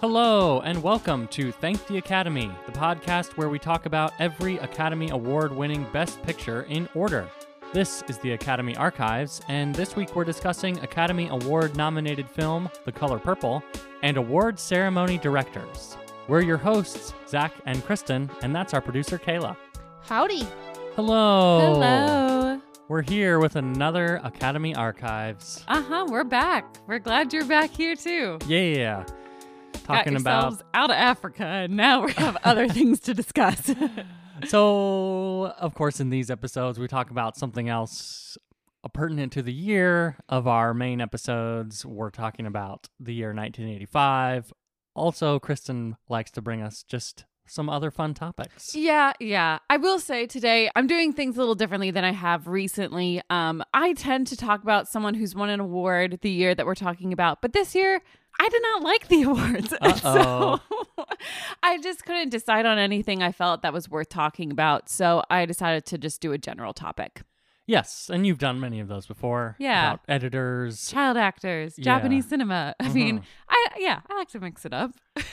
Hello, and welcome to Thank the Academy, the podcast where we talk about every Academy Award-winning Best Picture in order. This is the Academy Archives, and this week we're discussing Academy Award-nominated film The Color Purple and award ceremony directors. We're your hosts, Zach and Kristen, and that's our producer, Kayla. Howdy. Hello. Hello. We're here with another Academy Archives. We're back. We're glad you're back here too. Yeah. Talking Got yourselves about... out of Africa, and now we have other things to discuss. So, of course, in these episodes, we talk about something else pertinent to the year of our main episodes. We're talking about the year 1985. Also, Kristen likes to bring us just some other fun topics. Yeah. I will say today I'm doing things a little differently than I have recently. I tend to talk about someone who's won an award the year that we're talking about, but this year I did not like the awards. So I just couldn't decide on anything I felt that was worth talking about. So I decided to just do a general topic. Yes, and you've done many of those before. Yeah. About editors. Child actors, Yeah. Japanese cinema. I mean, I like to mix it up.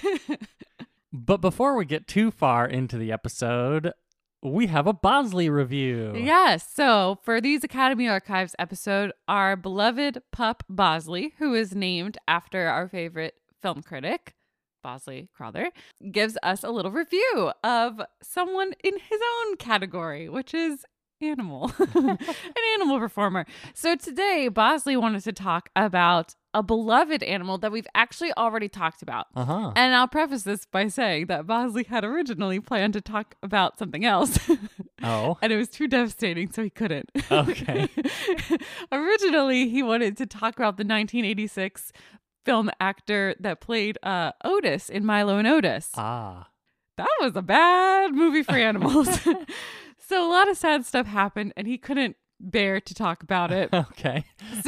But before we get too far into the episode, we have a Bosley review. Yes. So for these Academy Archives episode, our beloved pup Bosley, who is named after our favorite film critic, Bosley Crowther, gives us a little review of someone in his own category, which is animal, an animal performer. So today, Bosley wanted to talk about a beloved animal that we've actually already talked about. And I'll preface this by saying that Bosley had originally planned to talk about something else. Oh. And it was too devastating, so he couldn't. Okay. Originally, he wanted to talk about the 1986 film actor that played Otis in Milo and Otis. Ah. That was a bad movie for animals. So a lot of sad stuff happened, and he couldn't bear to talk about it. Okay.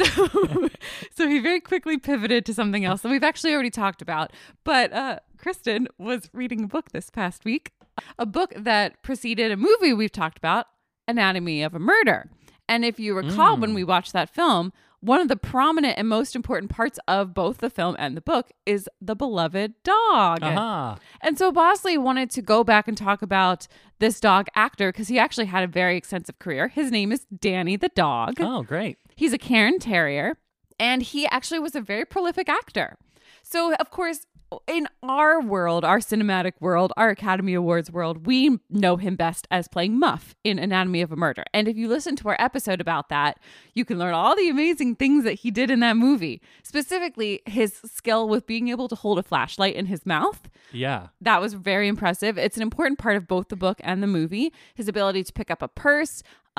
So he very quickly pivoted to something else that we've actually already talked about. But Kristen was reading a book this past week, a book that preceded a movie we've talked about, Anatomy of a Murder. And if you recall, when we watched that film, one of the prominent and most important parts of both the film and the book is the beloved dog. And so Bosley wanted to go back and talk about this dog actor because he actually had a very extensive career. His name is Danny the dog. Oh, great. He's a Cairn Terrier, and he actually was a very prolific actor. So, of course, in our world, our cinematic world, our Academy Awards world, we know him best as playing Muff in Anatomy of a Murder. And if you listen to our episode about that, you can learn all the amazing things that he did in that movie. Specifically, his skill with being able to hold a flashlight in his mouth. Yeah. That was very impressive. It's an important part of both the book and the movie. His ability to pick up a purse,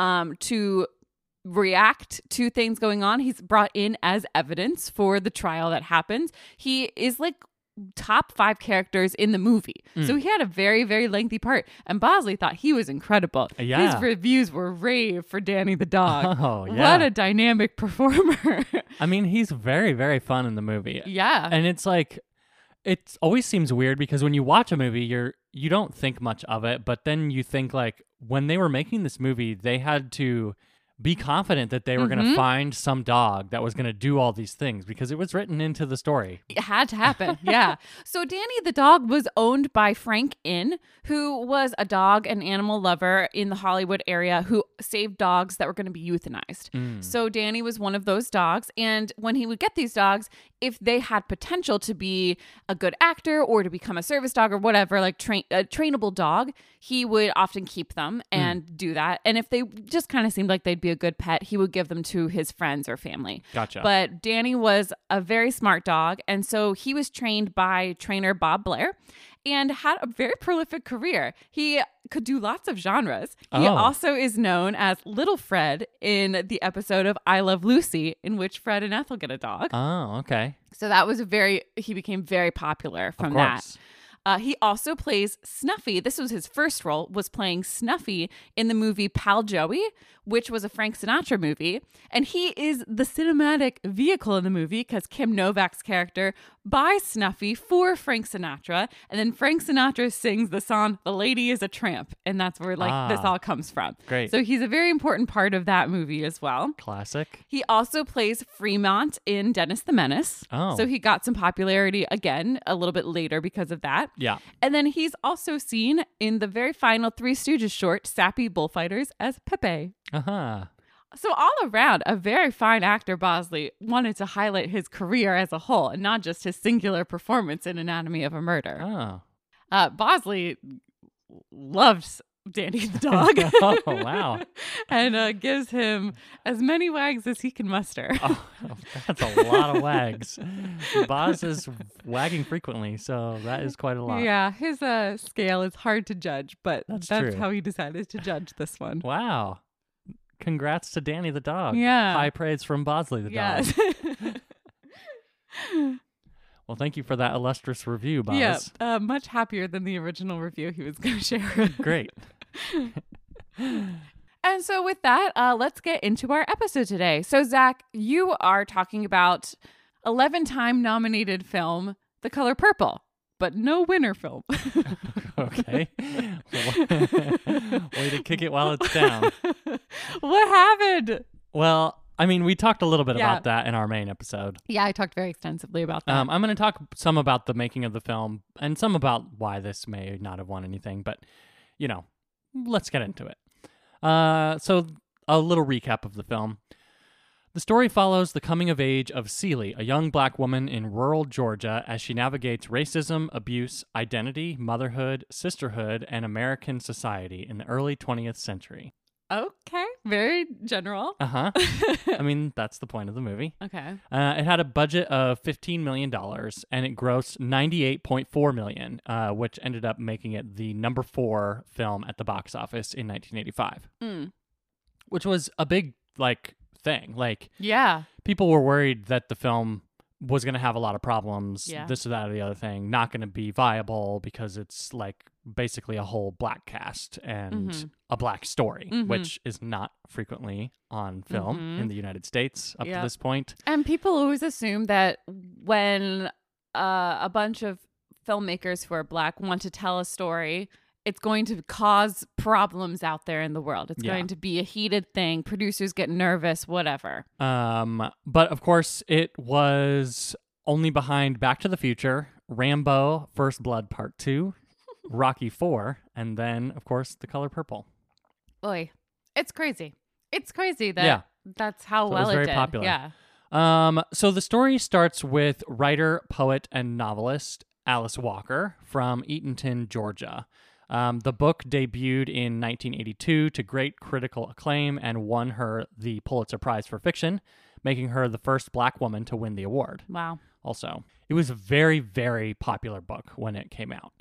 to react to things going on. He's brought in as evidence for the trial that happens. He is like top 5 characters in the movie. So he had a very, very lengthy part. And Bosley thought he was incredible. Yeah. His reviews were rave for Danny the dog. Oh, yeah. What a dynamic performer. I mean, he's very, very fun in the movie. Yeah. And it's like, it always seems weird because when you watch a movie, you don't think much of it, but then you think like when they were making this movie, they had to be confident that they were going to find some dog that was going to do all these things because it was written into the story. It had to happen. Yeah. So Danny the dog was owned by Frank Inn, who was a dog and animal lover in the Hollywood area who saved dogs that were going to be euthanized. So Danny was one of those dogs. And when he would get these dogs, if they had potential to be a good actor or to become a service dog or whatever, like a trainable dog, he would often keep them and do that. And if they just kind of seemed like they'd be a good pet, he would give them to his friends or family. Gotcha. But Danny was a very smart dog, and so he was trained by trainer Bob Blair and had a very prolific career. He could do lots of genres. He also is known as Little Fred in the episode of I Love Lucy, in which Fred and Ethel get a dog. Oh, okay. So that was he became very popular from Of that. course. He also plays Snuffy. This was his first role, was playing Snuffy in the movie Pal Joey, which was a Frank Sinatra movie. And he is the cinematic vehicle in the movie because Kim Novak's character buys Snuffy for Frank Sinatra. And then Frank Sinatra sings the song, "The Lady is a Tramp." And that's where this all comes from. Great. So he's a very important part of that movie as well. Classic. He also plays Fremont in Dennis the Menace. Oh. So he got some popularity again a little bit later because of that. Yeah. And then he's also seen in the very final Three Stooges short, Sappy Bullfighters, as Pepe. Uh-huh. So all around, a very fine actor, Bosley wanted to highlight his career as a whole and not just his singular performance in Anatomy of a Murder. Oh. Bosley loved Danny the dog. Oh, wow. And gives him as many wags as he can muster. Oh, that's a lot of wags. Boz is wagging frequently, so that is quite a lot. Yeah, his scale is hard to judge, but That's that's true. how he decided to judge this one. Wow. Congrats to Danny the dog. Yeah. High praise from Bosley the dog. Yes. Well, thank you for that illustrious review, Boz. Yeah, much happier than the original review he was going to share. Great. And so with that, let's get into our episode today. So Zach, you are talking about 11-time nominated film, The Color Purple, but no winner film. Okay. Way to kick it while it's down. What happened? Well, I mean, we talked a little bit Yeah. about that in our main episode. Yeah, I talked very extensively about that. I'm going to talk some about the making of the film and some about why this may not have won anything, but, let's get into it. So, a little recap of the film. The story follows the coming of age of Celie, a young black woman in rural Georgia, as she navigates racism, abuse, identity, motherhood, sisterhood, and American society in the early 20th century. Okay, very general. Uh-huh. I mean, that's the point of the movie. Okay. It had a budget of $15 million, and it grossed $98.4 million, which ended up making it the number 4 film at the box office in 1985, which was a big, thing. Yeah. People were worried that the film was going to have a lot of problems, Yeah. this or that or the other thing, not going to be viable because it's, basically a whole black cast and a black story, which is not frequently on film in the United States up to this point. And people always assume that when a bunch of filmmakers who are black want to tell a story, it's going to cause problems out there in the world. It's going to be a heated thing. Producers get nervous, whatever. But of course, it was only behind Back to the Future, Rambo, First Blood Part 2, Rocky 4, and then, of course, The Color Purple. Boy, it's crazy. It's crazy that that's how So well it was very did. popular. Yeah. So the story starts with writer, poet, and novelist Alice Walker from Eatonton, Georgia. The book debuted in 1982 to great critical acclaim and won her the Pulitzer Prize for Fiction, making her the first black woman to win the award. Wow. Also, it was a very, very popular book when it came out.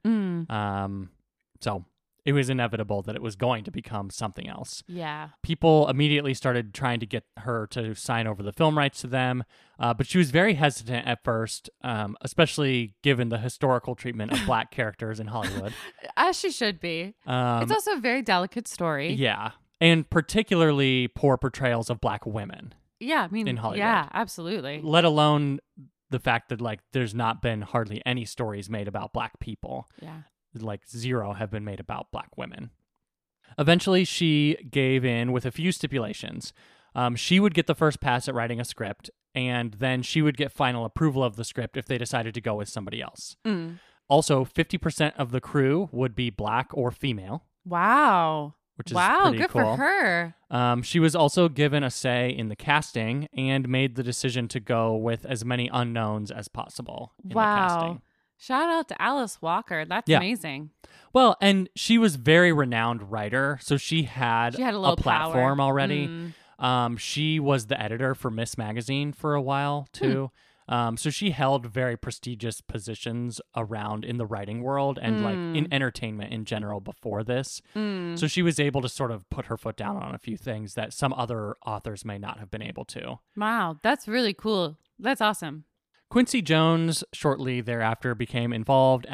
So it was inevitable that it was going to become something else. Yeah. People immediately started trying to get her to sign over the film rights to them, but she was very hesitant at first, especially given the historical treatment of black characters in Hollywood. As she should be. It's also a very delicate story. Yeah, and particularly poor portrayals of black women, Yeah, I mean, in Hollywood. yeah, absolutely. let alone the fact that there's not been hardly any stories made about black people. Yeah. 0 have been made about black women. Eventually, she gave in with a few stipulations. She would get the first pass at writing a script, and then she would get final approval of the script if they decided to go with somebody else. Also, 50% of the crew would be black or female, Wow. which is Wow, pretty good cool. for her. She was also given a say in the casting and made the decision to go with as many unknowns as possible in the casting. Wow. Shout out to Alice Walker. That's Yeah. amazing. Well, and she was very renowned writer, so she had She had a little platform power. already. She was the editor for Miss Magazine for a while too. So she held very prestigious positions around in the writing world and in entertainment in general before this. So she was able to sort of put her foot down on a few things that some other authors may not have been able to. Wow, that's really cool. That's awesome. Quincy Jones shortly thereafter became involved as the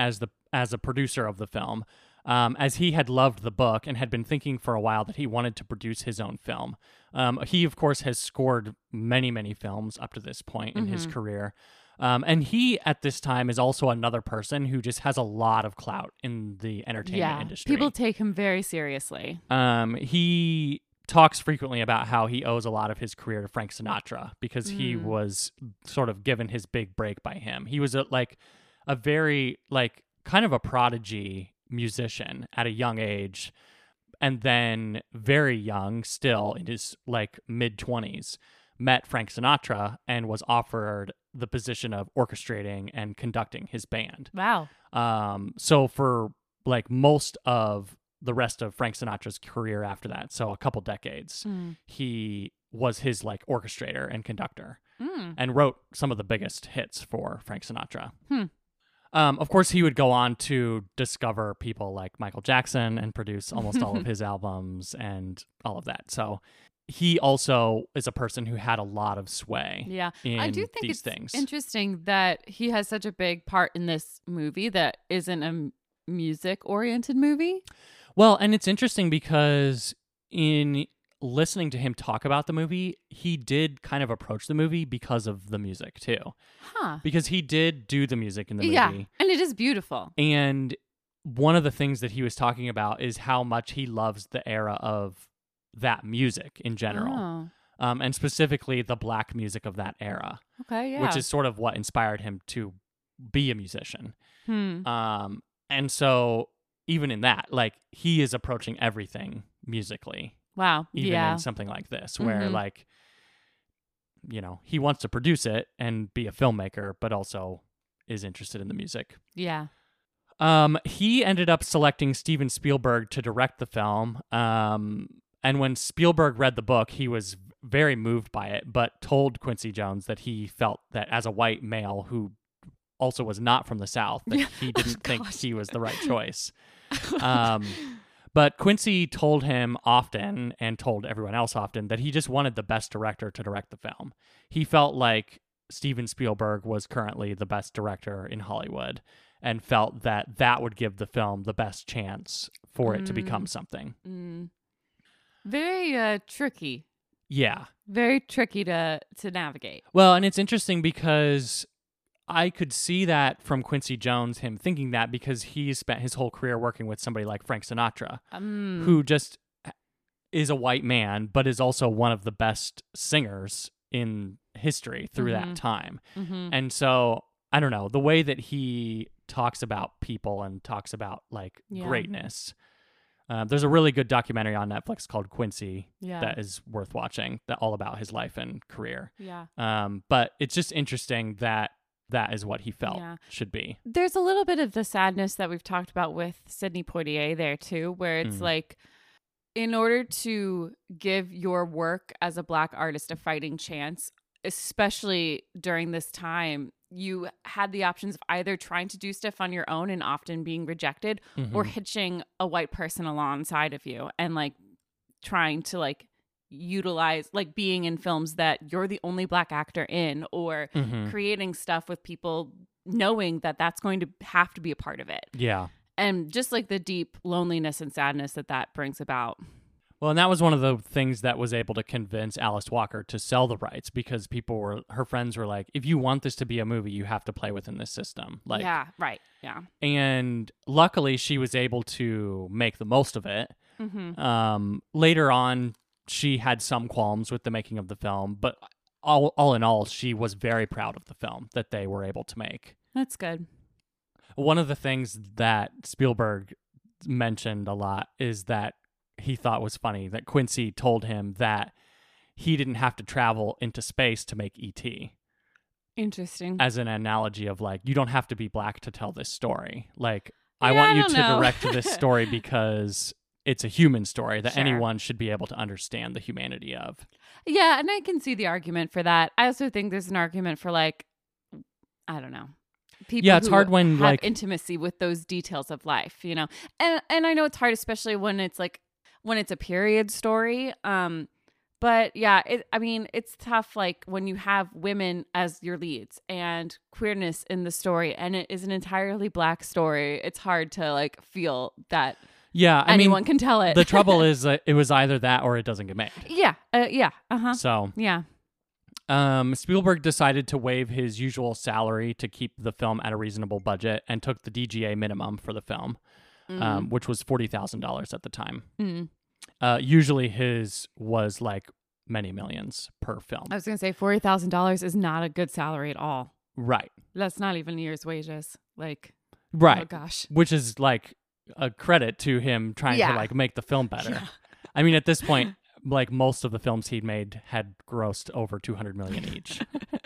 as a producer of the film, as he had loved the book and had been thinking for a while that he wanted to produce his own film. He, of course, has scored many, many films up to this point in his career. And he, at this time, is also another person who just has a lot of clout in the entertainment industry. People take him very seriously. He talks frequently about how he owes a lot of his career to Frank Sinatra because he was sort of given his big break by him. He was a very kind of a prodigy musician at a young age, and then very young, still in his mid-20s, met Frank Sinatra and was offered the position of orchestrating and conducting his band. Wow. So for most of the rest of Frank Sinatra's career after that, so a couple decades, he was his orchestrator and conductor and wrote some of the biggest hits for Frank Sinatra. Of course, he would go on to discover people like Michael Jackson and produce almost all of his albums and all of that. So he also is a person who had a lot of sway. Yeah, in I do think these it's things. interesting that he has such a big part in this movie that isn't a music-oriented movie. Well, and it's interesting because in listening to him talk about the movie, he did kind of approach the movie because of the music too. Huh. Because he did do the music in the movie. Yeah, and it is beautiful. And one of the things that he was talking about is how much he loves the era of that music in general. Oh. And specifically the black music of that era. Okay, yeah. Which is sort of what inspired him to be a musician. And so even in that, he is approaching everything musically. Wow. Even in something like this, where he wants to produce it and be a filmmaker, but also is interested in the music. Yeah. He ended up selecting Steven Spielberg to direct the film. And when Spielberg read the book, he was very moved by it, but told Quincy Jones that he felt that as a white male who also was not from the South, that he didn't think he was the right choice. But Quincy told him often, and told everyone else often, that he just wanted the best director to direct the film. He felt like Steven Spielberg was currently the best director in Hollywood, and felt that that would give the film the best chance for it to become something. Very tricky. Yeah. Very tricky to navigate. Well, and it's interesting because I could see that from Quincy Jones, him thinking that, because he spent his whole career working with somebody like Frank Sinatra, who just is a white man, but is also one of the best singers in history through that time. And so, I don't know, the way that he talks about people and talks about greatness. There's a really good documentary on Netflix called Quincy that is worth watching, that all about his life and career. Yeah. But it's just interesting that is what he felt should be. There's a little bit of the sadness that we've talked about with Sidney Poitier there too, where it's in order to give your work as a Black artist a fighting chance, especially during this time, you had the options of either trying to do stuff on your own and often being rejected, or hitching a white person alongside of you and trying to utilize being in films that you're the only Black actor in, or creating stuff with people knowing that that's going to have to be a part of it. Yeah. And just the deep loneliness and sadness that brings about. Well, and that was one of the things that was able to convince Alice Walker to sell the rights, because her friends were like, if you want this to be a movie, you have to play within this system. Yeah, right. Yeah. And luckily she was able to make the most of it. Later on, she had some qualms with the making of the film, but all in all, she was very proud of the film that they were able to make. That's good. One of the things that Spielberg mentioned a lot is that he thought was funny that Quincy told him that he didn't have to travel into space to make E.T. Interesting. As an analogy of you don't have to be Black to tell this story. I want you to direct this story because it's a human story that anyone should be able to understand the humanity of. Yeah, and I can see the argument for that. I also think there's an argument for I don't know. People it's hard when have intimacy with those details of life, And I know it's hard, especially when it's when it's a period story. But yeah, it's tough, like when you have women as your leads and queerness in the story, and it is an entirely Black story. It's hard to like feel that anyone can tell it. The trouble is that it was either that or it doesn't get made. Yeah. Uh-huh. So yeah. Spielberg decided to waive his usual salary to keep the film at a reasonable budget and took the DGA minimum for the film, which was $40,000 at the time. Usually his was like many millions per film. I was going to say $40,000 is not a good salary at all. Right. That's not even a year's wages. Like, right. Oh gosh. Which is like a credit to him trying to like make the film better. Yeah. I mean, at this point, like most of the films he'd made had grossed over 200 million each.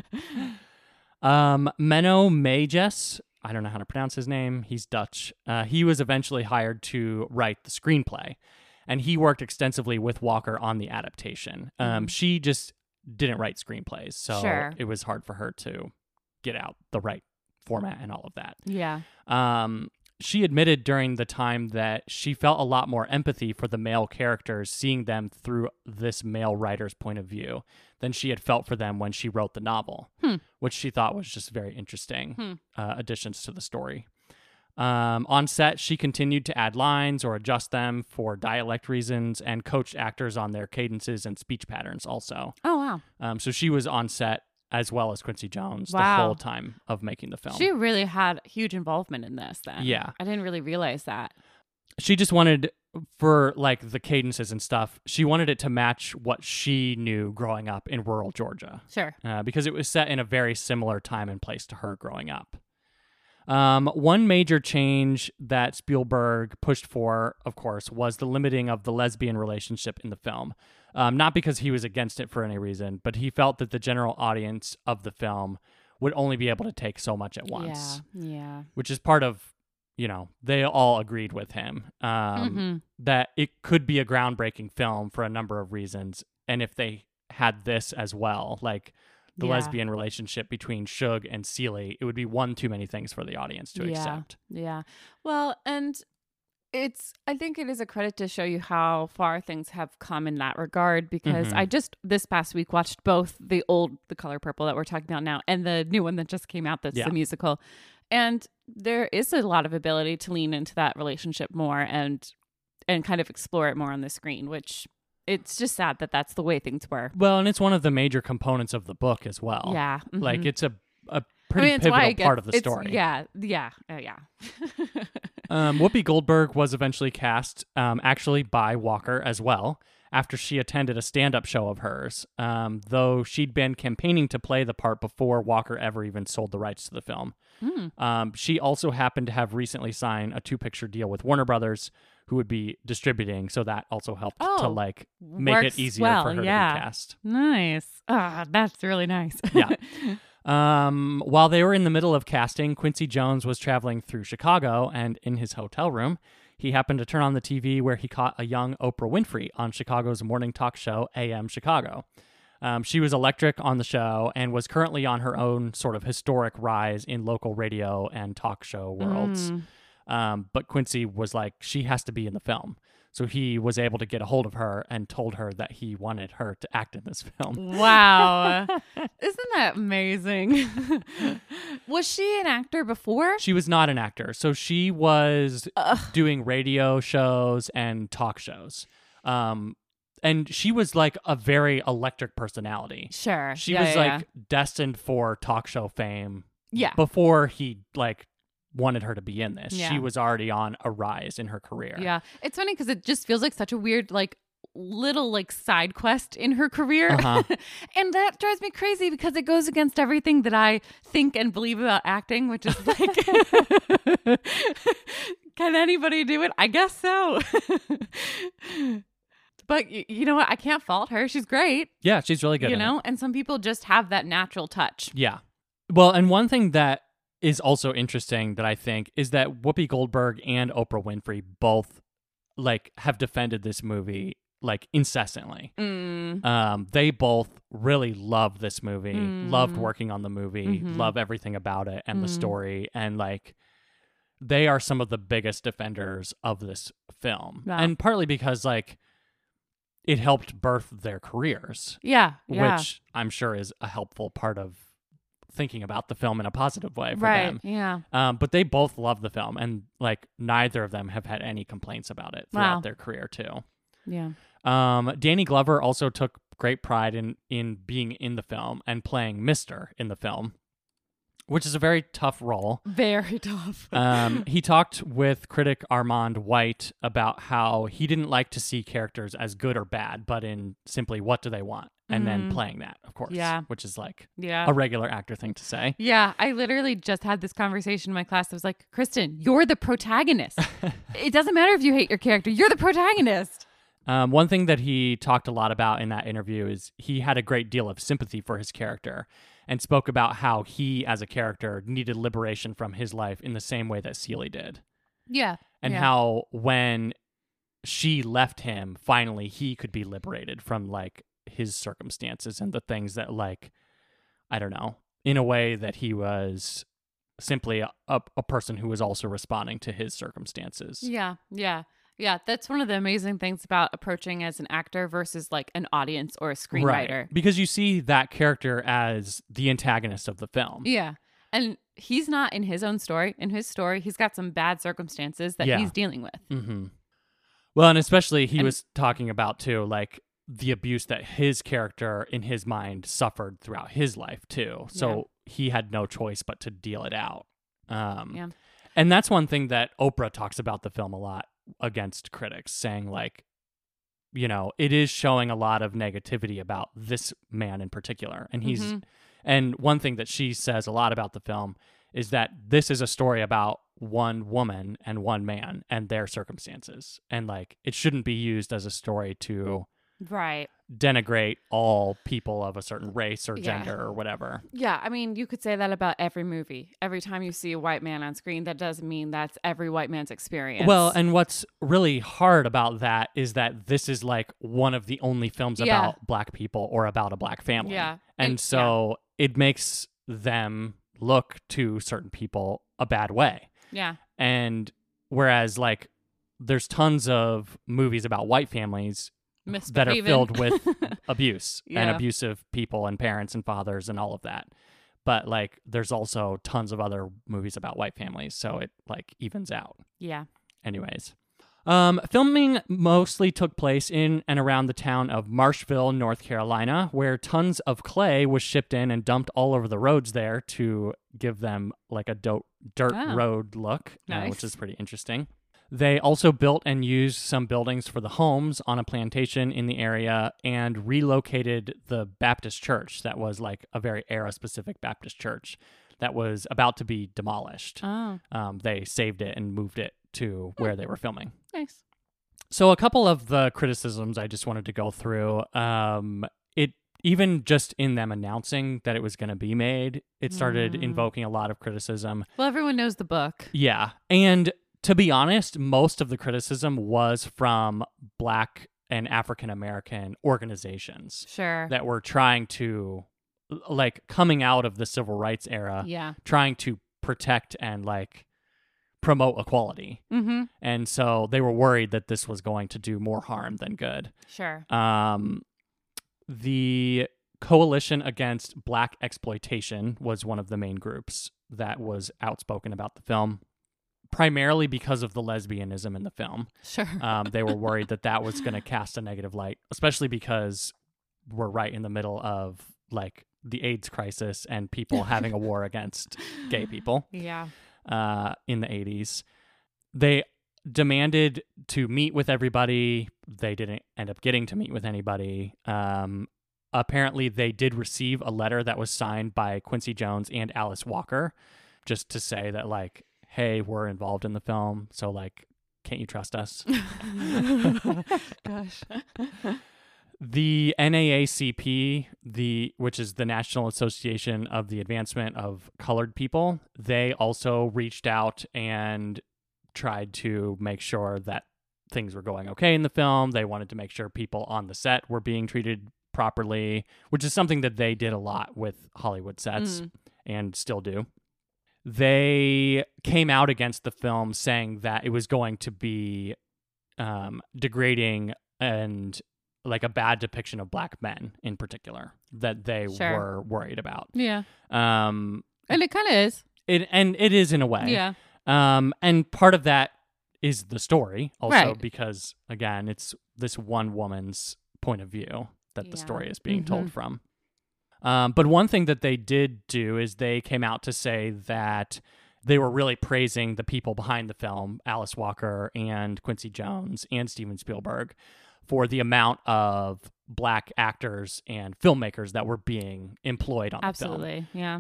Menno Meyjes, I don't know how to pronounce his name. He's Dutch. He was eventually hired to write the screenplay, and he worked extensively with Walker on the adaptation. She just didn't write screenplays, so it was hard for her to get out the right format and all of that. Yeah. She admitted during the time that she felt a lot more empathy for the male characters, seeing them through this male writer's point of view than she had felt for them when she wrote the novel, which she thought was just very interesting additions to the story. On set, she continued to add lines or adjust them for dialect reasons and coached actors on their cadences and speech patterns also. Oh, wow. So she was on set as well as Quincy Jones the whole time of making the film. She really had huge involvement in this then. Yeah. I didn't really realize that. She just wanted, for like the cadences and stuff, she wanted it to match what she knew growing up in rural Georgia. Sure. Because it was set in a very similar time and place to her growing up. One major change that Spielberg pushed for, of course, was the limiting of the lesbian relationship in the film. Not because he was against it for any reason, but he felt that the general audience of the film would only be able to take so much at once. Yeah. Which is part of, they all agreed with him that it could be a groundbreaking film for a number of reasons. And if they had this as well, like the lesbian relationship between Shug and Celie, it would be one too many things for the audience to accept. Yeah. Well, and I think it is a credit to show you how far things have come in that regard, because I just this past week watched both The Color Purple that we're talking about now and the new one that just came out that's the musical. And there is a lot of ability to lean into that relationship more and kind of explore it more on the screen, which it's just sad that that's the way things were. Well, and it's one of the major components of the book as well. Yeah. Like it's a pretty pivotal part of the story. Yeah. Whoopi Goldberg was eventually cast actually by Walker as well after she attended a stand-up show of hers, though she'd been campaigning to play the part before Walker ever even sold the rights to the film. She also happened to have recently signed a 2-picture deal with Warner Brothers, who would be distributing, so that also helped to like make it easier for her to be cast. Nice. That's really nice. Yeah. While they were in the middle of casting, Quincy Jones was traveling through Chicago, and in his hotel room, he happened to turn on the TV where he caught a young Oprah Winfrey on Chicago's morning talk show, AM Chicago. She was electric on the show and was currently on her own sort of historic rise in local radio and talk show worlds. But Quincy was like, she has to be in the film. So he was able to get a hold of her and told her that he wanted her to act in this film. Wow. Isn't that amazing? Was she an actor before? She was not an actor. So she was doing radio shows and talk shows. And she was like a very electric personality. Sure. She was like destined for talk show fame. Yeah. Before he like wanted her to be in this. Yeah. She was already on a rise in her career. Yeah. It's funny because it just feels like such a weird, like, little like side quest in her career. And that drives me crazy because it goes against everything that I think and believe about acting, which is like, can anybody do it? I guess so. But you know what? I can't fault her. She's great. Yeah, she's really good. And some people just have that natural touch. Yeah. Well, and one thing that is also interesting that I think is that Whoopi Goldberg and Oprah Winfrey both like have defended this movie like incessantly. They both really love this movie, loved working on the movie, love everything about it and the story, and like they are some of the biggest defenders of this film. Wow. And partly because like it helped birth their careers, Yeah. which I'm sure is a helpful part of thinking about the film in a positive way for right. them. Yeah. But they both love the film, and like neither of them have had any complaints about it throughout Wow. their career too. Yeah. Danny Glover also took great pride in being in the film and playing Mr. in the film, which is a very tough role. Very tough. He talked with critic Armand White about how he didn't like to see characters as good or bad, but in simply what do they want, and then playing that, of course, which is like Yeah. a regular actor thing to say. Yeah, I literally just had this conversation in my class. I was like, Kristen, you're the protagonist. It doesn't matter if you hate your character. You're the protagonist. One thing that he talked a lot about in that interview is he had a great deal of sympathy for his character and spoke about how he, as a character, needed liberation from his life in the same way that Celie did. Yeah. And how when she left him, finally he could be liberated from like his circumstances and the things that, like, I don't know, in a way that he was simply a person who was also responding to his circumstances. Yeah. Yeah. Yeah, that's one of the amazing things about approaching as an actor versus like an audience or a screenwriter. Right. Because you see that character as the antagonist of the film. Yeah. And he's not in his own story. In his story, he's got some bad circumstances that he's dealing with. Mm-hmm. Well, and especially he was talking about too, like the abuse that his character in his mind suffered throughout his life too. So he had no choice but to deal it out. And that's one thing that Oprah talks about the film a lot against critics, saying like, you know, it is showing a lot of negativity about this man in particular. And he's, and one thing that she says a lot about the film is that this is a story about one woman and one man and their circumstances. And like, it shouldn't be used as a story to denigrate all people of a certain race or gender or whatever. Yeah, I mean, you could say that about every movie. Every time you see a white man on screen, that doesn't mean that's every white man's experience. Well, and what's really hard about that is that this is like one of the only films about black people or about a black family. Yeah. And so it makes them look to certain people a bad way. Yeah. And whereas like there's tons of movies about white families that are filled with abuse and abusive people and parents and fathers and all of that. But like there's also tons of other movies about white families, so it like evens out. Yeah. Anyways. Filming mostly took place in and around the town of Marshville, North Carolina, where tons of clay was shipped in and dumped all over the roads there to give them like a dirt road look, which is pretty interesting. They also built and used some buildings for the homes on a plantation in the area and relocated the Baptist church that was like a very era-specific Baptist church that was about to be demolished. Oh. They saved it and moved it to where they were filming. Nice. So a couple of the criticisms I just wanted to go through. It even just in them announcing that it was going to be made, it started invoking a lot of criticism. Well, everyone knows the book. Yeah. And to be honest, most of the criticism was from Black and African American organizations that were trying to, like, coming out of the civil rights era, trying to protect and like promote equality. And so they were worried that this was going to do more harm than good. The Coalition Against Black Exploitation was one of the main groups that was outspoken about the film, primarily because of the lesbianism in the film. They were worried that that was going to cast a negative light, especially because we're right in the middle of like the AIDS crisis and people having a war against gay people. In the 80s. They demanded to meet with everybody. They didn't end up getting to meet with anybody. Apparently, they did receive a letter that was signed by Quincy Jones and Alice Walker, just to say that, like, hey, we're involved in the film, so, like, can't you trust us? Gosh. The NAACP, which is the National Association of the Advancement of Colored People, they also reached out and tried to make sure that things were going okay in the film. They wanted to make sure people on the set were being treated properly, which is something that they did a lot with Hollywood sets and still do. They came out against the film, saying that it was going to be degrading and like a bad depiction of black men in particular that they Sure. were worried about. Yeah. Um, And it kind of is. it is in a way. Yeah. And part of that is the story also Right. because again, it's this one woman's point of view that the Yeah. story is being Mhm. told from. But one thing that they did do is they came out to say that they were really praising the people behind the film, Alice Walker and Quincy Jones and Steven Spielberg, for the amount of black actors and filmmakers that were being employed on the film. Absolutely. Yeah.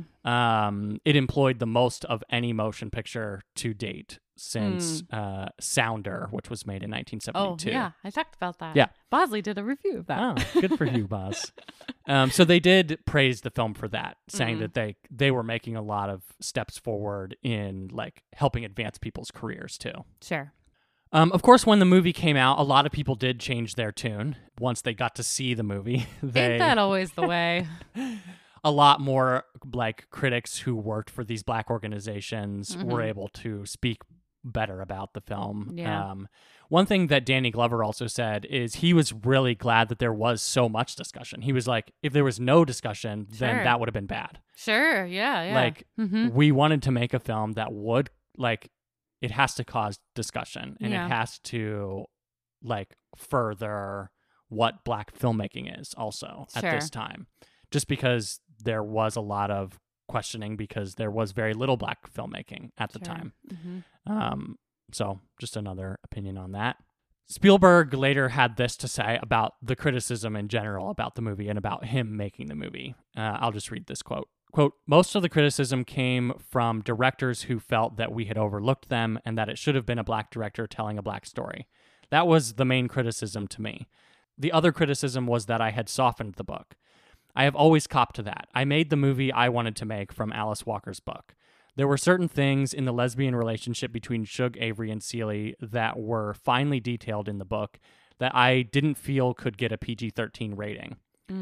It employed the most of any motion picture to date since Sounder, which was made in 1972. Oh, yeah. I talked about that. Yeah. Bosley did a review of that. Oh, good for you, Boz. So they did praise the film for that, saying that they were making a lot of steps forward in like helping advance people's careers too. Sure. Of course, when the movie came out, a lot of people did change their tune once they got to see the movie. Ain't that always the way? A lot more like critics who worked for these black organizations were able to speak better about the film. Yeah. One thing that Danny Glover also said is he was really glad that there was so much discussion. He was like, if there was no discussion, then Sure. that would have been bad. Sure. Yeah. Yeah. Like, Mhm. we wanted to make a film that would, like, it has to cause discussion and Yeah. it has to, like, further what black filmmaking is also at this Sure. time. Just because there was a lot of questioning because there was very little black filmmaking at the Sure. time. Mhm. So just another opinion on that. Spielberg later had this to say about the criticism in general about the movie and about him making the movie. I'll just read this quote. Quote, most of the criticism came from directors who felt that we had overlooked them and that it should have been a black director telling a black story. That was the main criticism to me. The other criticism was that I had softened the book. I have always copped to that. I made the movie I wanted to make from Alice Walker's book. There were certain things in the lesbian relationship between Shug Avery and Celie that were finely detailed in the book that I didn't feel could get a PG-13 rating.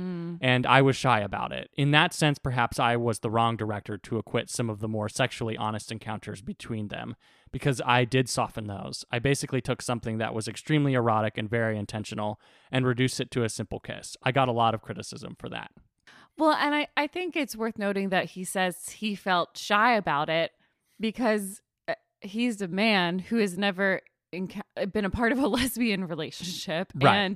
And I was shy about it. In that sense, perhaps I was the wrong director to acquit some of the more sexually honest encounters between them, because I did soften those. I basically took something that was extremely erotic and very intentional and reduced it to a simple kiss. I got a lot of criticism for that. Well, and I think it's worth noting that he says he felt shy about it because he's a man who has never been a part of a lesbian relationship Right. and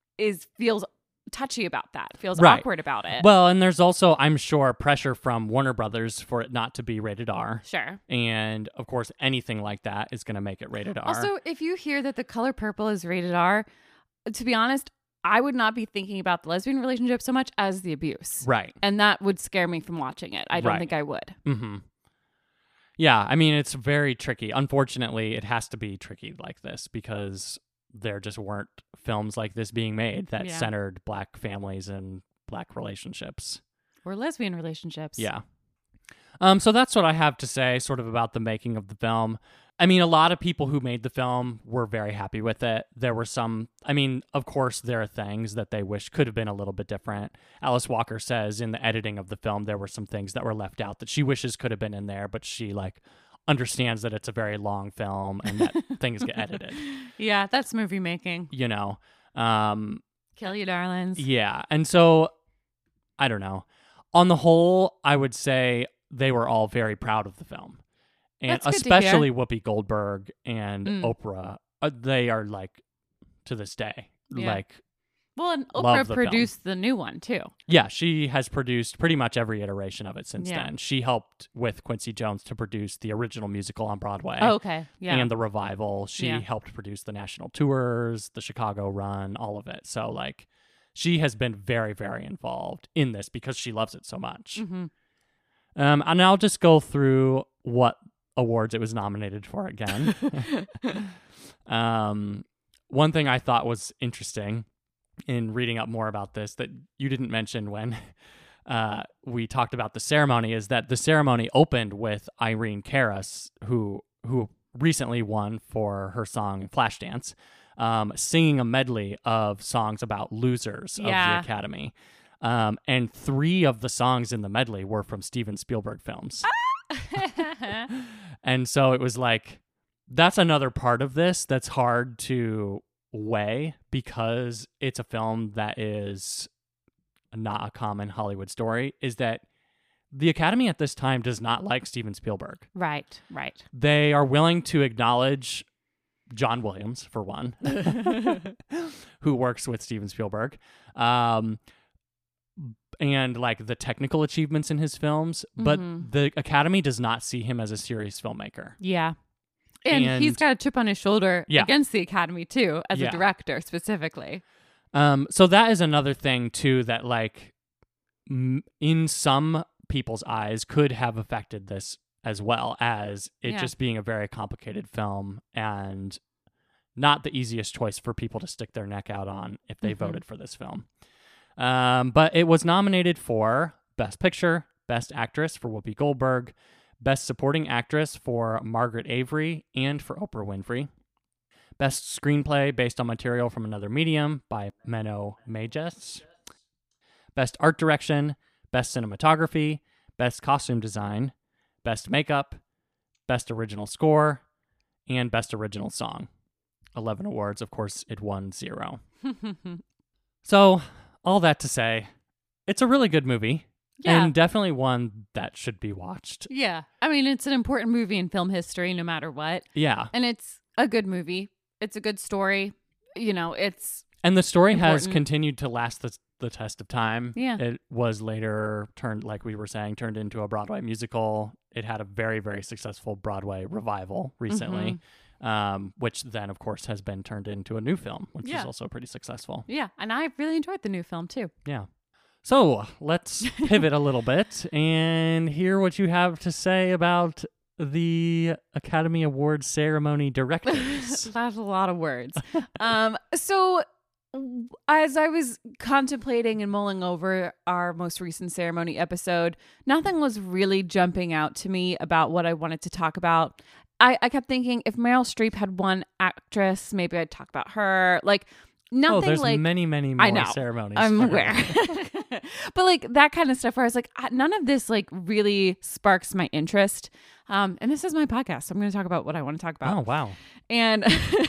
feels touchy about that, feels Right. awkward about it. Well, and there's also, I'm sure, pressure from Warner Brothers for it not to be rated R. Sure. And, of course, anything like that is going to make it rated R. Also, if you hear that The Color Purple is rated R, to be honest, I would not be thinking about the lesbian relationship so much as the abuse. Right. And that would scare me from watching it. I don't Right. think I would. Mm-hmm. Yeah, I mean, it's very tricky. Unfortunately, it has to be tricky like this because there just weren't films like this being made that Yeah. centered black families and black relationships. Or lesbian relationships. Yeah. So that's what I have to say sort of about the making of the film. I mean, a lot of people who made the film were very happy with it. There were some, I mean, of course, there are things that they wish could have been a little bit different. Alice Walker says in the editing of the film, there were some things that were left out that she wishes could have been in there, but she understands that it's a very long film and that things get edited, Yeah, that's movie making. you know? Kill you, darlings. Yeah. And so, I don't know. On the whole, I would say they were all very proud of the film. And That's good to especially Whoopi Goldberg and Mm. Oprah, they are to this day, Yeah. Well, and love Oprah the produced the new one too. yeah, she has produced pretty much every iteration of it since Yeah. then. She helped with Quincy Jones to produce the original musical on Broadway. Oh, okay. Yeah. And the revival. She Yeah. helped produce the national tours, the Chicago run, all of it. So, she has been very, very involved in this because she loves it so much. hmm And I'll just go through what awards it was nominated for again. One thing I thought was interesting in reading up more about this that you didn't mention when we talked about the ceremony is that the ceremony opened with Irene Cara, who recently won for her song Flashdance, singing a medley of songs about losers of the Academy. And 3 of the songs in the medley were from Steven Spielberg films. And so it was that's another part of this that's hard to way because it's a film that is not a common Hollywood story is that the Academy at this time does not like Steven Spielberg. Right. They are willing to acknowledge John Williams, for one, who works with Steven Spielberg, and like the technical achievements in his films, but the Academy does not see him as a serious filmmaker. Yeah. And he's got a chip on his shoulder against the Academy too, as a director specifically. So that is another thing too that like in some people's eyes could have affected this as well as it just being a very complicated film and not the easiest choice for people to stick their neck out on if they voted for this film. But it was nominated for Best Picture, Best Actress for Whoopi Goldberg, Best Supporting Actress for Margaret Avery and for Oprah Winfrey, Best Screenplay based on material from another medium by Menno Meyjes, Best Art Direction, Best Cinematography, Best Costume Design, Best Makeup, Best Original Score, and Best Original Song. 11 awards. Of course, it won 0. So, all that to say, it's a really good movie. Yeah. And definitely one that should be watched. Yeah. I mean, it's an important movie in film history no matter what. Yeah. And it's a good movie. It's a good story. You know, it's And the story has important. continued to last the test of time. Yeah. It was later turned, like we were saying, turned into a Broadway musical. It had a very, very successful Broadway revival recently, which then, of course, has been turned into a new film, which is also pretty successful. Yeah. And I really enjoyed the new film too. Yeah. So let's pivot a little bit and hear what you have to say about the Academy Awards ceremony directors. That's a lot of words. So as I was contemplating and mulling over our most recent ceremony episode, nothing was really jumping out to me about what I wanted to talk about. I kept thinking if Meryl Streep had won actress, maybe I'd talk about her. Like nothing there's like many more ceremonies. I'm aware. But like that kind of stuff where I was like, none of this like really sparks my interest. And this is my podcast, so I'm going to talk about what I want to talk about. Oh, wow. And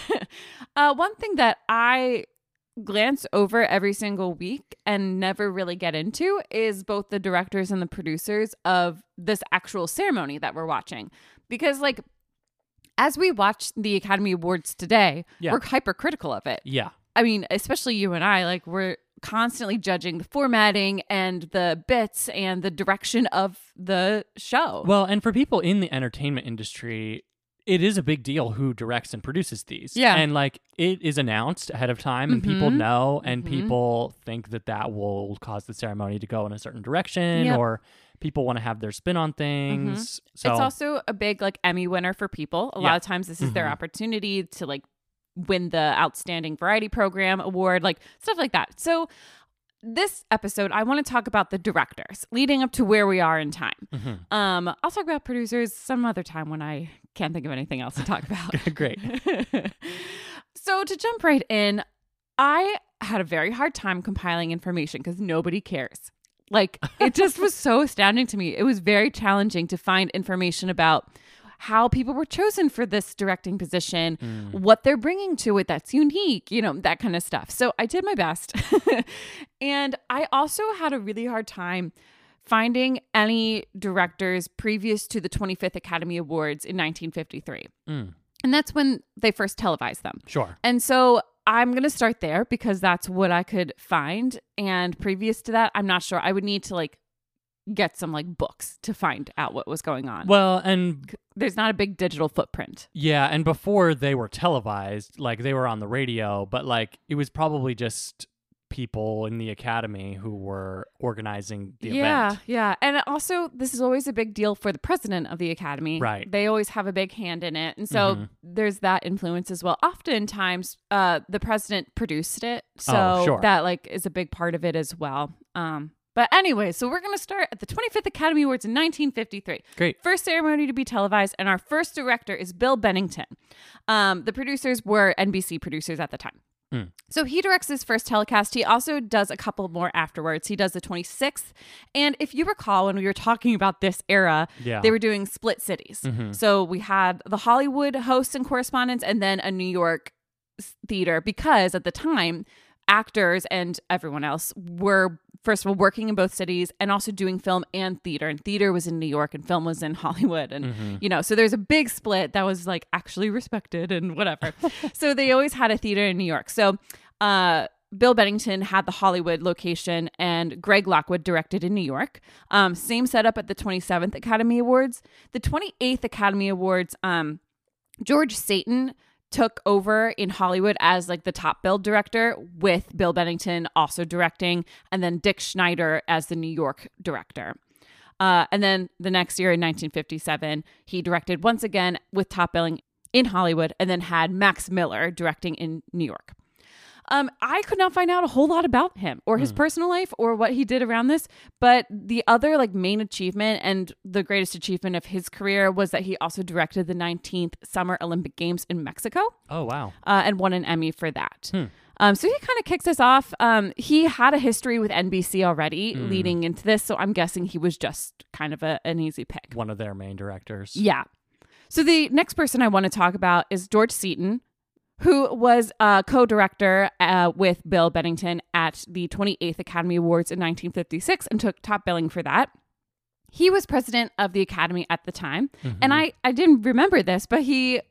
one thing that I glance over every single week and never really get into is both the directors and the producers of this actual ceremony that we're watching. Because like, as we watch the Academy Awards today, we're hypercritical of it. Yeah. I mean, especially you and I, like we're constantly judging the formatting and the bits and the direction of the show. Well, and for people in the entertainment industry, it is a big deal who directs and produces these. Yeah. And like it is announced ahead of time and people know and people think that will cause the ceremony to go in a certain direction or people want to have their spin on things. So it's also a big like Emmy winner for people. A lot of times this is their opportunity to like win the Outstanding Variety Program award, like stuff like that. So this episode, I want to talk about the directors leading up to where we are in time. I'll talk about producers some other time when I can't think of anything else to talk about. Great. So to jump right in, I had a very hard time compiling information because nobody cares. Like it just was so astounding to me. It was very challenging to find information about how people were chosen for this directing position, what they're bringing to it that's unique, you know, that kind of stuff. So I did my best. And I also had a really hard time finding any directors previous to the 25th Academy Awards in 1953. And that's when they first televised them. Sure. And so I'm going to start there because that's what I could find. And previous to that, I'm not sure. I would need to like get some like books to find out what was going on. Well, and there's not a big digital footprint. Yeah, and before they were televised, like they were on the radio, but like it was probably just people in the Academy who were organizing the event. Yeah. And also, this is always a big deal for the president of the Academy. Right. They always have a big hand in it. And so there's that influence as well. Oftentimes, the president produced it. So that like is a big part of it as well. But anyway, so we're going to start at the 25th Academy Awards in 1953. Great. First ceremony to be televised, and our first director is Bill Bennington. The producers were NBC producers at the time. So he directs his first telecast. He also does a couple more afterwards. He does the 26th. And if you recall, when we were talking about this era, they were doing split cities. So we had the Hollywood hosts and correspondents and then a New York theater because at the time, actors and everyone else were, first of all, working in both cities and also doing film and theater. And theater was in New York and film was in Hollywood. And, so there's a big split that was like actually respected and whatever. So they always had a theater in New York. So Bill Bennington had the Hollywood location and Greg Lockwood directed in New York. Same setup at the 27th Academy Awards. The 28th Academy Awards, George Satin took over in Hollywood as like the top billed director, with Bill Bennington also directing, and then Dick Schneider as the New York director. And then the next year in 1957, he directed once again with top billing in Hollywood, and then had Max Miller directing in New York. I could not find out a whole lot about him or his personal life or what he did around this, but the other like main achievement and the greatest achievement of his career was that he also directed the 19th Summer Olympic Games in Mexico. Oh, wow. And won an Emmy for that. So he kind of kicks us off. He had a history with NBC already leading into this, so I'm guessing he was just kind of an easy pick. One of their main directors. Yeah. So the next person I want to talk about is George Seaton, who was a co-director with Bill Bennington at the 28th Academy Awards in 1956 and took top billing for that. He was president of the Academy at the time. And I didn't remember this, but he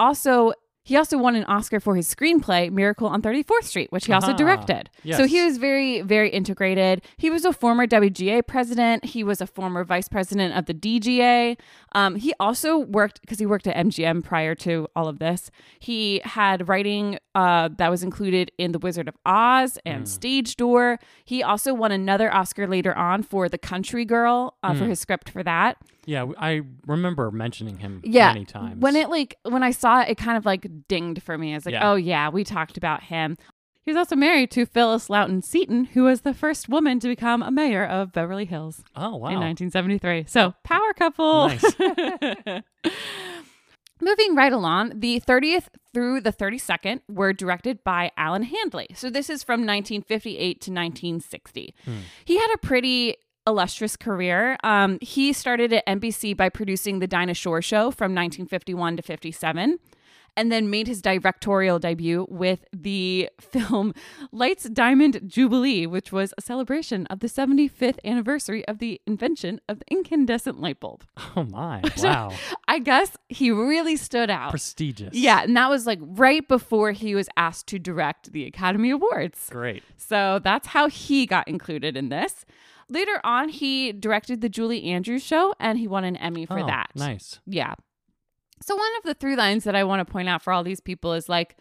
also won an Oscar for his screenplay, Miracle on 34th Street, which he also directed. Yes. So he was very, very integrated. He was a former WGA president. He was a former vice president of the DGA. He also worked, because he worked at MGM prior to all of this, he had writing that was included in The Wizard of Oz and Stage Door. He also won another Oscar later on for The Country Girl for his script for that. Yeah, I remember mentioning him many times. When I saw it, it kind of like dinged for me. I was like, oh yeah, we talked about him. He was also married to Phyllis Lawton Seton, who was the first woman to become a mayor of Beverly Hills. Oh, wow. In 1973. So, power couple. Nice. Moving right along, the 30th through the 32nd were directed by Alan Handley. So this is from 1958 to 1960. He had a pretty illustrious career. He started at NBC by producing The Dinah Shore Show from 1951 to 57, and then made his directorial debut with the film Lights Diamond Jubilee, which was a celebration of the 75th anniversary of the invention of the incandescent light bulb. Oh my, wow. I guess he really stood out. Prestigious. Yeah, and that was like right before he was asked to direct the Academy Awards. Great. So that's how he got included in this. Later on, he directed the Julie Andrews Show, and he won an Emmy for that. Nice. Yeah. So one of the through lines that I want to point out for all these people is like,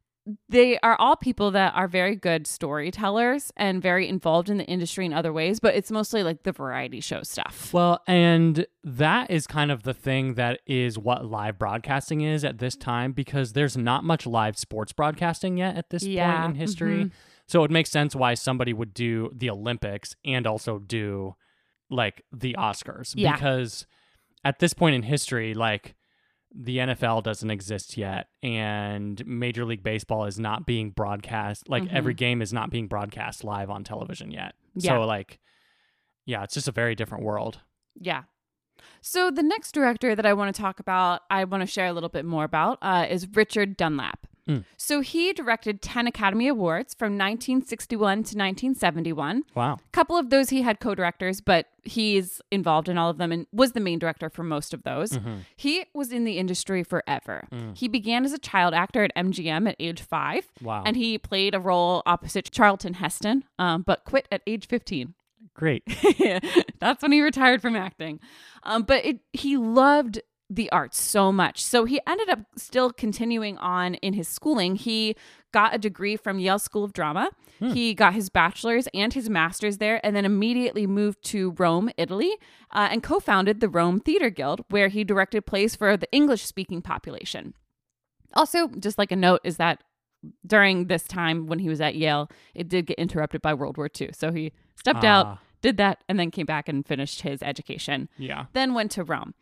they are all people that are very good storytellers and very involved in the industry in other ways, but it's mostly like the variety show stuff. Well, and that is kind of the thing that is what live broadcasting is at this time, because there's not much live sports broadcasting yet at this point in history. So it makes sense why somebody would do the Olympics and also do like the Oscars, because at this point in history, like the NFL doesn't exist yet, and Major League Baseball is not being broadcast. Like every game is not being broadcast live on television yet. So like, yeah, it's just a very different world. Yeah. So the next director that I want to talk about, I want to share a little bit more about, is Richard Dunlap. So he directed 10 Academy Awards from 1961 to 1971. Wow. A couple of those he had co-directors, but he's involved in all of them and was the main director for most of those. He was in the industry forever. He began as a child actor at MGM at age 5. Wow. And he played a role opposite Charlton Heston, but quit at age 15. Great. That's when he retired from acting. But he loved the arts so much. So he ended up still continuing on in his schooling. He got a degree from Yale School of Drama. He got his bachelor's and his master's there, and then immediately moved to Rome, Italy, and co-founded the Rome Theater Guild, where he directed plays for the English-speaking population. Also, just like a note, is that during this time when he was at Yale, it did get interrupted by World War II. So he stepped out, did that, and then came back and finished his education. Yeah. Then went to Rome.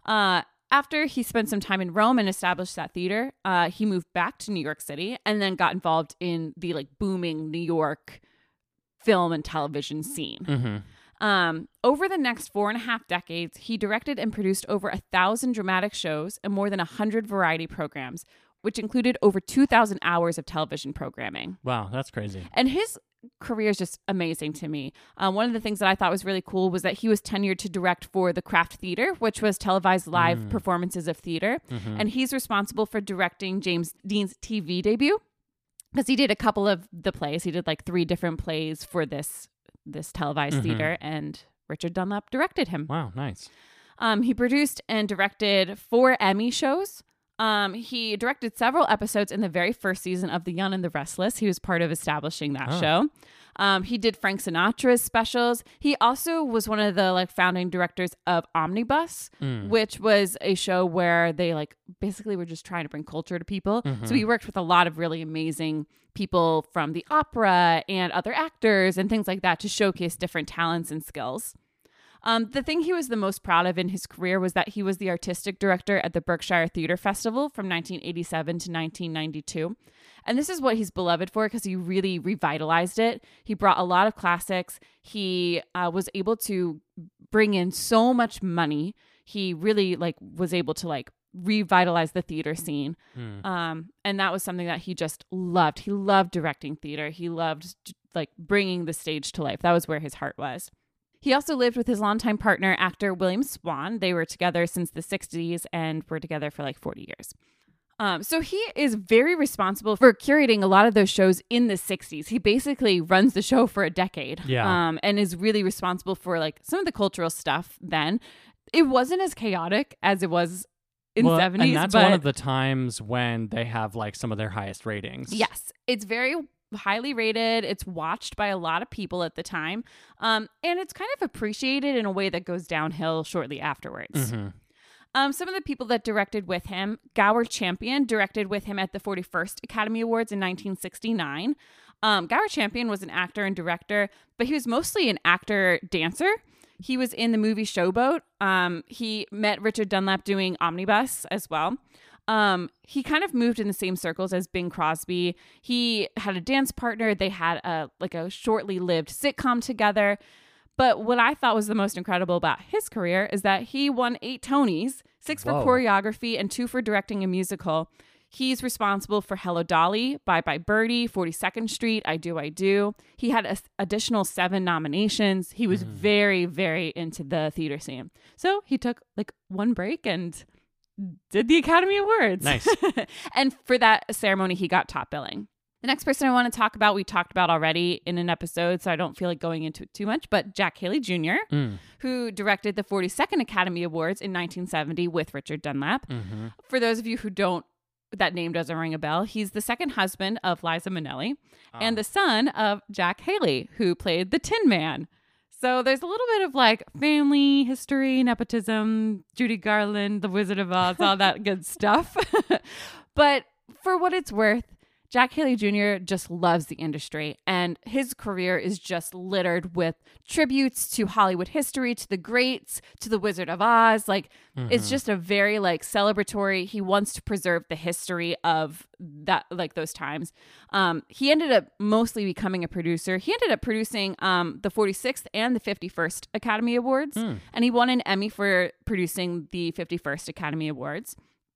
After he spent some time in Rome and established that theater, he moved back to New York City and then got involved in the like booming New York film and television scene. Over the next 4.5 decades, he directed and produced over 1,000 dramatic shows and more than 100 variety programs, which included over 2,000 hours of television programming. Wow, that's crazy. And his career is just amazing to me. One of the things that I thought was really cool was that he was tenured to direct for the Kraft Theater, which was televised live performances of theater. And he's responsible for directing James Dean's TV debut, because he did a couple of the plays. He did like 3 different plays for this televised theater, and Richard Dunlap directed him. Wow, nice. He produced and directed 4 Emmy shows. He directed several episodes in the very first season of The Young and the Restless. He was part of establishing that show. He did Frank Sinatra's specials. He also was one of the founding directors of Omnibus, which was a show where they basically were just trying to bring culture to people. So he worked with a lot of really amazing people from the opera and other actors and things like that to showcase different talents and skills. The thing he was the most proud of in his career was that he was the artistic director at the Berkshire Theatre Festival from 1987 to 1992. And this is what he's beloved for, because he really revitalized it. He brought a lot of classics. He was able to bring in so much money. He really was able to revitalize the theater scene. And that was something that he just loved. He loved directing theater. He loved bringing the stage to life. That was where his heart was. He also lived with his longtime partner, actor William Swan. They were together since the 60s and were together for 40 years. So he is very responsible for curating a lot of those shows in the 60s. He basically runs the show for a decade. And is really responsible for some of the cultural stuff then. It wasn't as chaotic as it was in the 70s. And that's one of the times when they have some of their highest ratings. Yes. It's very highly rated. It's watched by a lot of people at the time. And it's kind of appreciated in a way that goes downhill shortly afterwards. Some of the people that directed with him, Gower Champion directed with him at the 41st Academy Awards in 1969. Gower Champion was an actor and director, but he was mostly an actor-dancer. He was in the movie Showboat. He met Richard Dunlap doing Omnibus as well. He kind of moved in the same circles as Bing Crosby. He had a dance partner. They had a shortly lived sitcom together. But what I thought was the most incredible about his career is that he won 8 Tonys, 6 for choreography and 2 for directing a musical. He's responsible for Hello Dolly, Bye Bye Birdie, 42nd Street, I Do, I Do. He had an additional 7 nominations. He was very, very into the theater scene. So he took one break and did the Academy Awards. Nice. And for that ceremony, he got top billing. The next person I want to talk about, we talked about already in an episode, so I don't feel like going into it too much, but Jack Haley Jr., who directed the 42nd Academy Awards in 1970 with Richard Dunlap. For those of you who don't, that name doesn't ring a bell, he's the second husband of Liza Minnelli and the son of Jack Haley, who played the Tin Man. So there's a little bit of family history, nepotism, Judy Garland, The Wizard of Oz, all that good stuff. But for what it's worth, Jack Haley Jr. just loves the industry, and his career is just littered with tributes to Hollywood history, to the greats, to The Wizard of Oz. It's just a very celebratory. He wants to preserve the history of that, those times. He ended up mostly becoming a producer. He ended up producing the 46th and the 51st Academy Awards, and he won an Emmy for producing the 51st Academy Awards.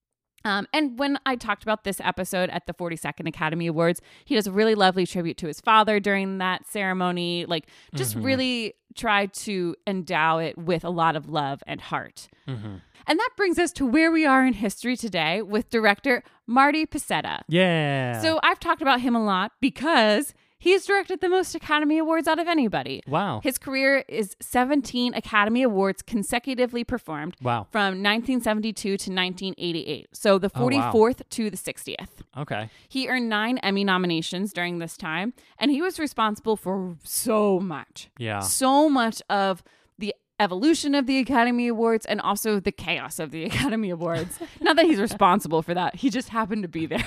And when I talked about this episode at the 42nd Academy Awards, he does a really lovely tribute to his father during that ceremony. Just really tried to endow it with a lot of love and heart. And that brings us to where we are in history today with director Marty Picetta. Yeah. So I've talked about him a lot because he's directed the most Academy Awards out of anybody. Wow. His career is 17 Academy Awards consecutively performed from 1972 to 1988. So the 44th to the 60th. Okay. He earned 9 Emmy nominations during this time, and he was responsible for so much. Yeah. So much of the evolution of the Academy Awards and also the chaos of the Academy Awards. Not that he's responsible for that. He just happened to be there.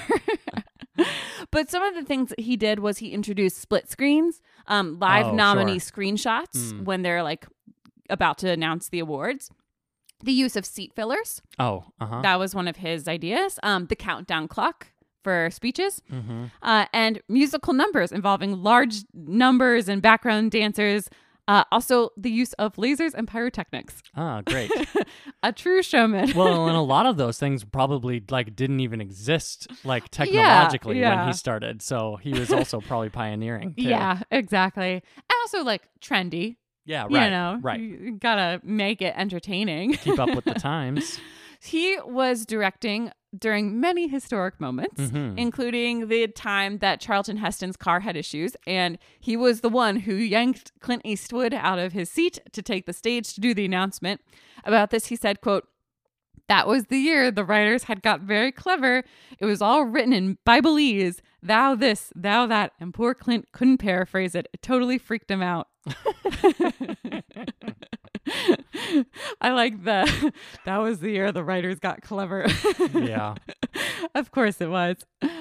But some of the things that he did was he introduced split screens, live nominee screenshots when they're about to announce the awards. The use of seat fillers. That was one of his ideas. The countdown clock for speeches. And musical numbers involving large numbers and background dancers. Also, the use of lasers and pyrotechnics. Ah, great. A true showman. Well, and a lot of those things probably like didn't even exist like technologically when he started. So he was also probably pioneering too. Yeah, exactly. And also like trendy. Yeah, right. You know, right. You gotta make it entertaining. Keep up with the times. He was directing during many historic moments, including the time that Charlton Heston's car had issues, and he was the one who yanked Clint Eastwood out of his seat to take the stage to do the announcement. About this, he said, quote, "That was the year the writers had got very clever. It was all written in Bibleese, thou this, thou that, and poor Clint couldn't paraphrase it. It totally freaked him out." I like that was the year the writers got clever. Yeah. Of course it was.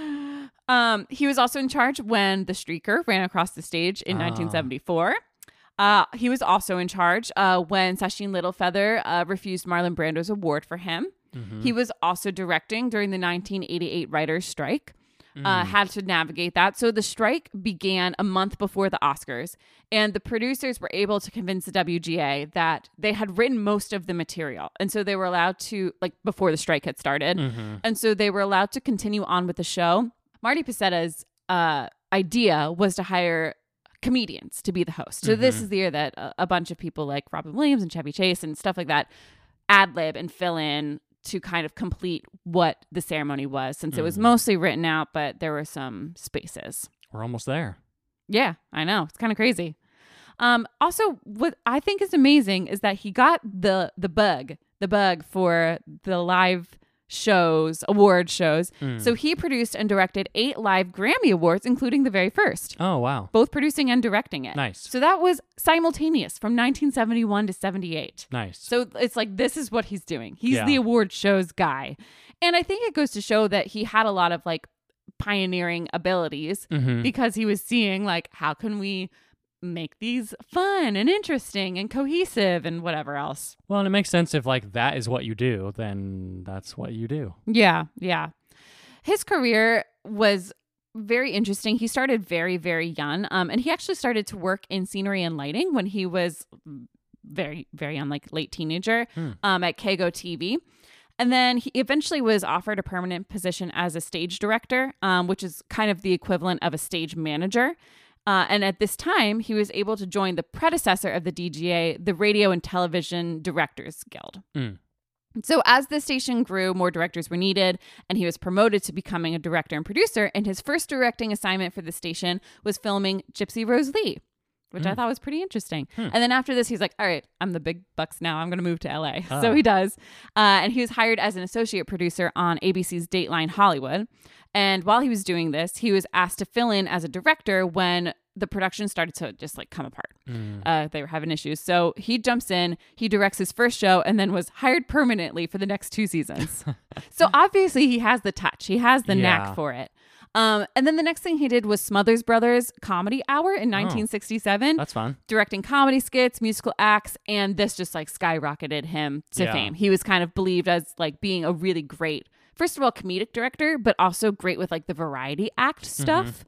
He was also in charge when the Streaker ran across the stage in 1974. He was also in charge when Sacheen Littlefeather refused Marlon Brando's award for him. He was also directing during the 1988 writers' strike. Had to navigate that. So the strike began a month before the Oscars, and the producers were able to convince the WGA that they had written most of the material. And so they were allowed to, like, before the strike had started. And so they were allowed to continue on with the show. Marty Paccetta's idea was to hire comedians to be the host. So this is the year that a bunch of people like Robin Williams and Chevy Chase and stuff like that ad-lib and fill in to kind of complete what the ceremony was, since it was mostly written out, but there were some spaces. We're almost there. Yeah, I know. It's kind of crazy. Also, what I think is amazing is that he got the bug for the live shows, award shows. So he produced and directed 8 live Grammy Awards, including the very first. Oh, wow. Both producing and directing it. Nice. So that was simultaneous from 1971 to 78. Nice. So it's like, this is what he's doing. He's Yeah. the award shows guy. And I think it goes to show that he had a lot of like pioneering abilities because he was seeing like, how can we make these fun and interesting and cohesive and whatever else. Well, and it makes sense if like that is what you do, then that's what you do. Yeah, yeah. His career was very interesting. He started very, very young, and he actually started to work in scenery and lighting when he was very, very young, like late teenager, at Kago TV. And then he eventually was offered a permanent position as a stage director, which is kind of the equivalent of a stage manager. And at this time, he was able to join the predecessor of the DGA, the Radio and Television Directors Guild. So as the station grew, more directors were needed, and he was promoted to becoming a director and producer. And his first directing assignment for the station was filming Gypsy Rose Lee, which I thought was pretty interesting. And then after this, he's like, all right, I'm the big bucks now. I'm going to move to LA. So he does. And he was hired as an associate producer on ABC's Dateline Hollywood. And while he was doing this, he was asked to fill in as a director when the production started to just like come apart. They were having issues. So he jumps in, he directs his first show, and then was hired permanently for the next 2 seasons. So obviously he has the touch. He has the knack for it. And then the next thing he did was Smothers Brothers Comedy Hour in 1967. That's fun. Directing comedy skits, musical acts, and this just like skyrocketed him to fame. He was kind of believed as like being a really great, first of all, comedic director, but also great with like the variety act stuff.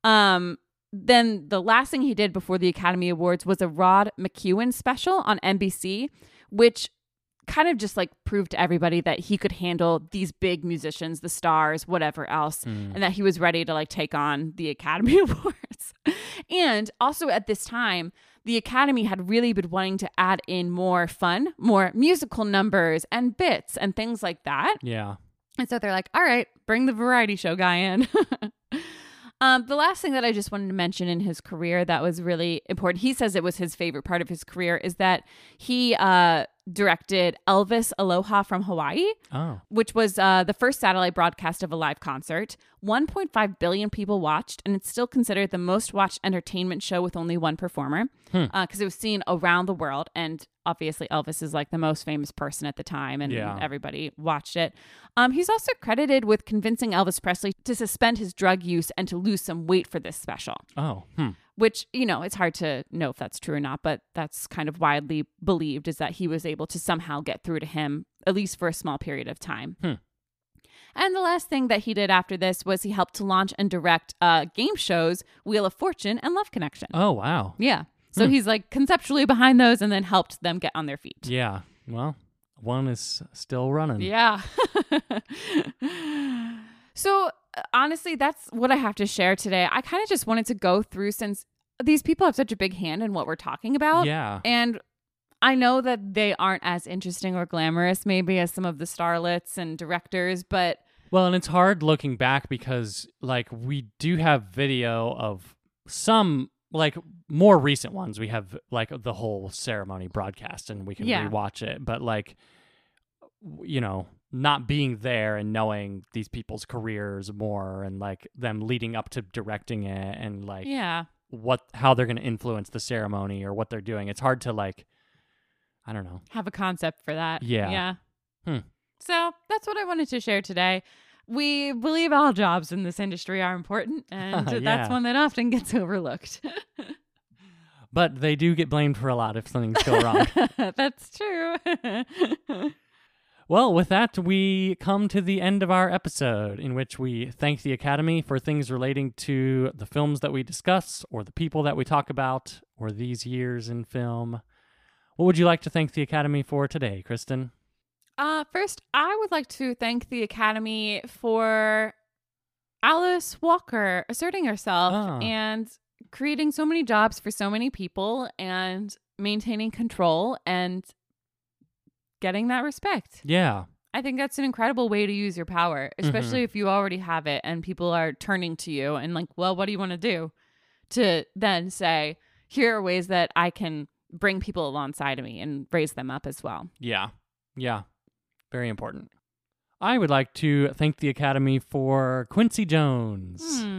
Then the last thing he did before the Academy Awards was a Rod McEwen special on NBC, which kind of just like proved to everybody that he could handle these big musicians, the stars, whatever else, and that he was ready to like take on the Academy Awards. And also at this time, the Academy had really been wanting to add in more fun, more musical numbers and bits and things like that. Yeah. And so they're like, all right, bring the variety show guy in. The last thing that I just wanted to mention in his career that was really important, he says it was his favorite part of his career, is that he directed Elvis Aloha from Hawaii, which was the first satellite broadcast of a live concert. 1.5 billion people watched, and it's still considered the most watched entertainment show with only one performer because it was seen around the world. And obviously Elvis is like the most famous person at the time, and everybody watched it. He's also credited with convincing Elvis Presley to suspend his drug use and to lose some weight for this special. Which, you know, it's hard to know if that's true or not, but that's kind of widely believed, is that he was able to somehow get through to him, at least for a small period of time. And the last thing that he did after this was he helped to launch and direct game shows Wheel of Fortune and Love Connection. Oh, wow. Yeah. So he's like conceptually behind those and then helped them get on their feet. Yeah. Well, one is still running. Yeah. So honestly, that's what I have to share today. I kind of just wanted to go through, since these people have such a big hand in what we're talking about. Yeah. And I know that they aren't as interesting or glamorous maybe as some of the starlets and directors, but Well, and it's hard looking back because, like, we do have video of some, like, more recent ones. We have, like, the whole ceremony broadcast, and we can rewatch it. But, like, you know, not being there and knowing these people's careers more and, like, them leading up to directing it and, like, how they're going to influence the ceremony or what they're doing. It's hard to, like, I don't know. Have a concept for that. Yeah. So that's what I wanted to share today. We believe all jobs in this industry are important, and that's one that often gets overlooked. But they do get blamed for a lot if things go wrong. That's true. Well, with that, we come to the end of our episode, in which we thank the Academy for things relating to the films that we discuss, or the people that we talk about, or these years in film. What would you like to thank the Academy for today, Kristen? First, I would like to thank the Academy for Alice Walker asserting herself and creating so many jobs for so many people and maintaining control and getting that respect. Yeah. I think that's an incredible way to use your power, especially if you already have it and people are turning to you and like, well, what do you want to do? To then say, here are ways that I can bring people alongside of me and raise them up as well. Yeah. Yeah. Very important. I would like to thank the Academy for Quincy Jones.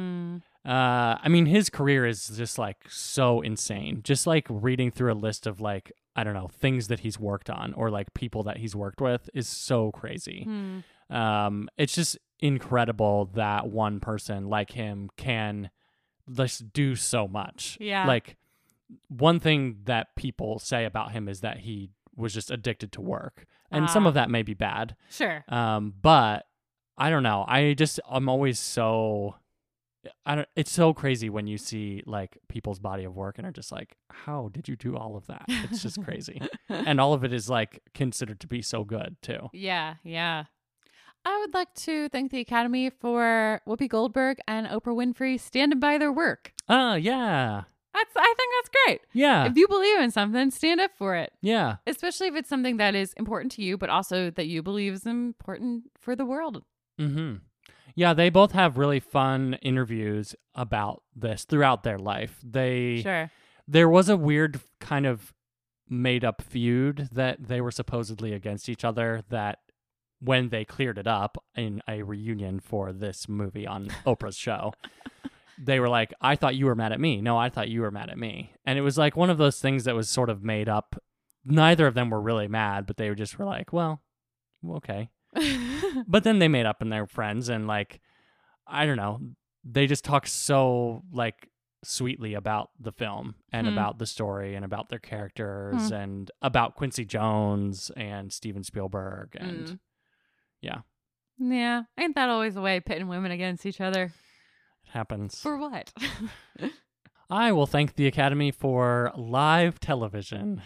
I mean, his career is just like so insane. Just like reading through a list of like, I don't know, things that he's worked on or like people that he's worked with is so crazy. It's just incredible that one person like him can just do so much. Yeah. Like, one thing that people say about him is that he was just addicted to work. And some of that may be bad. Sure. But I don't know. I'm always so... it's so crazy when you see like people's body of work and are just like, how did you do all of that? It's just crazy. And all of it is like considered to be so good too. Yeah. I would like to thank the Academy for Whoopi Goldberg and Oprah Winfrey standing by their work. Yeah. I think that's great. Yeah. If you believe in something, stand up for it. Yeah. Especially if it's something that is important to you, but also that you believe is important for the world. Mm-hmm. Yeah, they both have really fun interviews about this throughout their life. There was a weird kind of made-up feud that they were supposedly against each other that when they cleared it up in a reunion for this movie on Oprah's show, they were like, I thought you were mad at me. No, I thought you were mad at me. And it was like one of those things that was sort of made up. Neither of them were really mad, but they were like, well, okay. But then they made up and they're friends and like, I don't know, they just talk so like sweetly about the film and about the story and about their characters and about Quincy Jones and Steven Spielberg and yeah. Ain't that always the way, pitting women against each other? It happens. For what? I will thank the Academy for live television.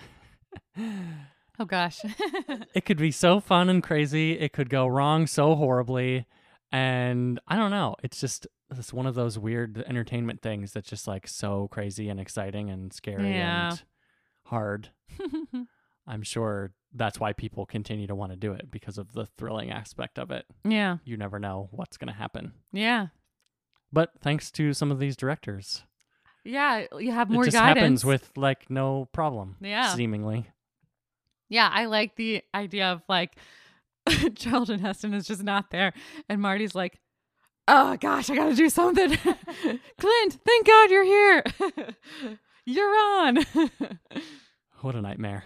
Oh, gosh. It could be so fun and crazy. It could go wrong so horribly. And I don't know. It's one of those weird entertainment things that's just like so crazy and exciting and scary and hard. I'm sure that's why people continue to want to do it, because of the thrilling aspect of it. Yeah. You never know what's going to happen. Yeah. But thanks to some of these directors. Yeah, you have more guidance. It just happens with like no problem. Yeah. Seemingly. Yeah, I like the idea of like Charlton Heston is just not there. And Marty's like, oh gosh, I got to do something. Clint, thank God you're here. You're on. What a nightmare.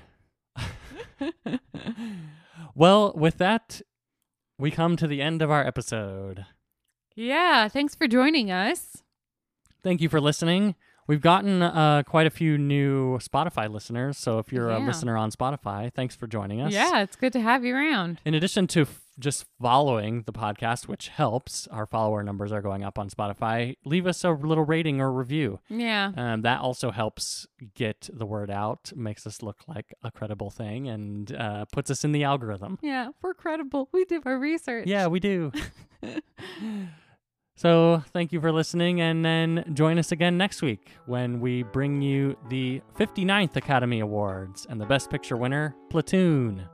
Well, with that, we come to the end of our episode. Yeah, thanks for joining us. Thank you for listening. We've gotten quite a few new Spotify listeners, so if you're a listener on Spotify, thanks for joining us. Yeah, it's good to have you around. In addition to just following the podcast, which helps. Our follower numbers are going up on Spotify. Leave us a little rating or review. Yeah. That also helps get the word out, makes us look like a credible thing, and puts us in the algorithm. Yeah, we're credible. We do our research. Yeah, we do. So thank you for listening, and then join us again next week when we bring you the 59th Academy Awards and the Best Picture winner, Platoon.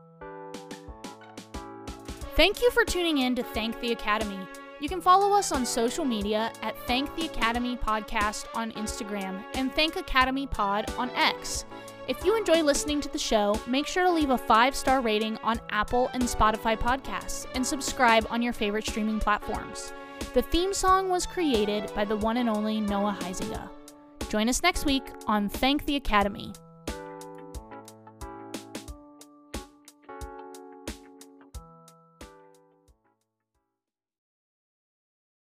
Thank you for tuning in to Thank the Academy. You can follow us on social media at Thank the Academy Podcast on Instagram and Thank Academy Pod on X. If you enjoy listening to the show, make sure to leave a 5-star rating on Apple and Spotify podcasts and subscribe on your favorite streaming platforms. The theme song was created by the one and only Noah Huizinga. Join us next week on Thank the Academy.